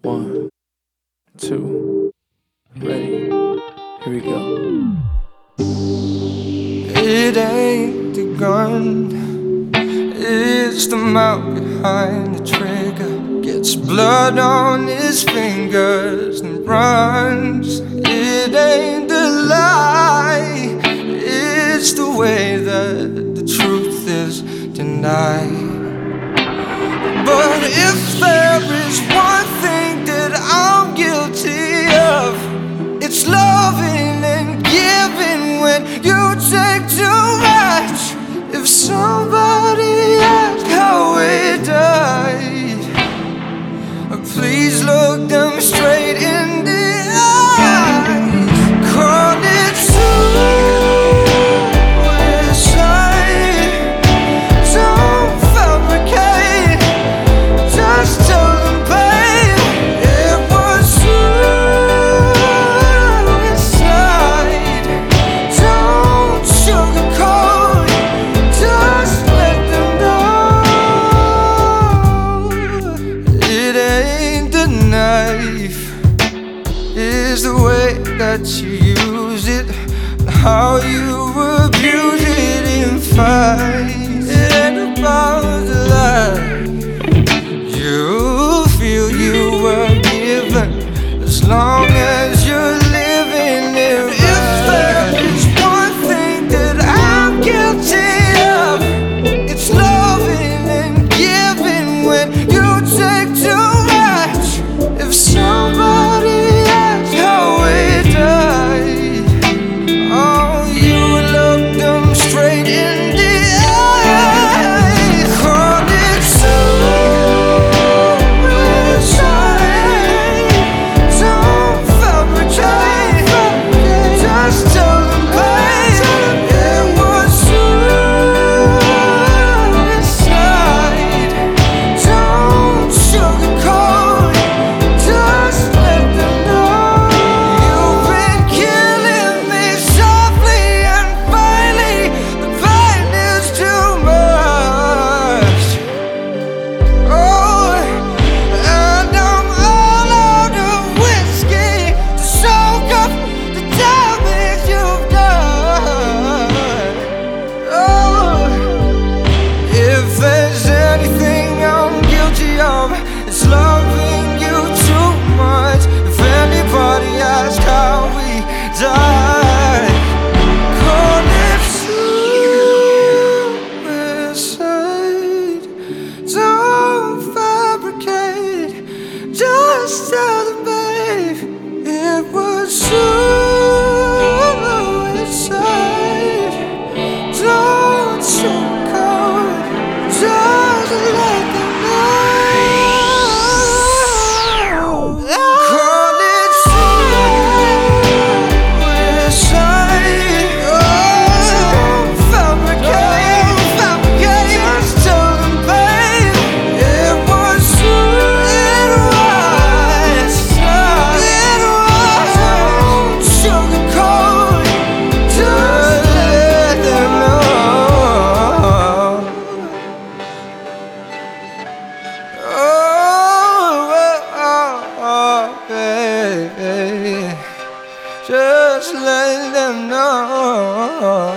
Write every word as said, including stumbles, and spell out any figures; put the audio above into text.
One, two, ready, here we go. It ain't the gun, it's the mouth behind the trigger. Gets blood on his fingers and runs. It ain't the lie, it's the way that the truth is denied. But if there is one thing that I'm guilty of, it's loving and giving when you take too much. If somebody asked how we died, please look them straight in the eyes. Call it suicide. Don't fabricate, just tell them, babe, it was suicide. Don't sugarcoat, just let them know. It ain't the knife, it's the way that you use it, how you abuse it in fights. It ain't about the life you feel you were given, as long as you're living it right. If there is one thing that I'm guilty of, it's loving and giving when you take too much. If somebody asks how we died, oh, you look them straight in the eyes. Call it suicide. Don't fabricate, just tell them, babe, it was suicide. Don't sugarcoat, just let them know. You've been killing me softly and finally, the pain is too much. Oh, and I'm all out of whiskey to soak up the damage you've done. Oh, if there's anything I'm guilty of, it's loving you too much. If anybody asks how we died, call it suicide. Don't fabricate, just tell them, babe, it was suicide. Don't sugarcoat, just let them know. Call it suicide. Don't fabricate, just tell them, babe, it was suicide. It was. Don't sugarcoat, just let them know. Oh, oh, oh, baby, just let them know.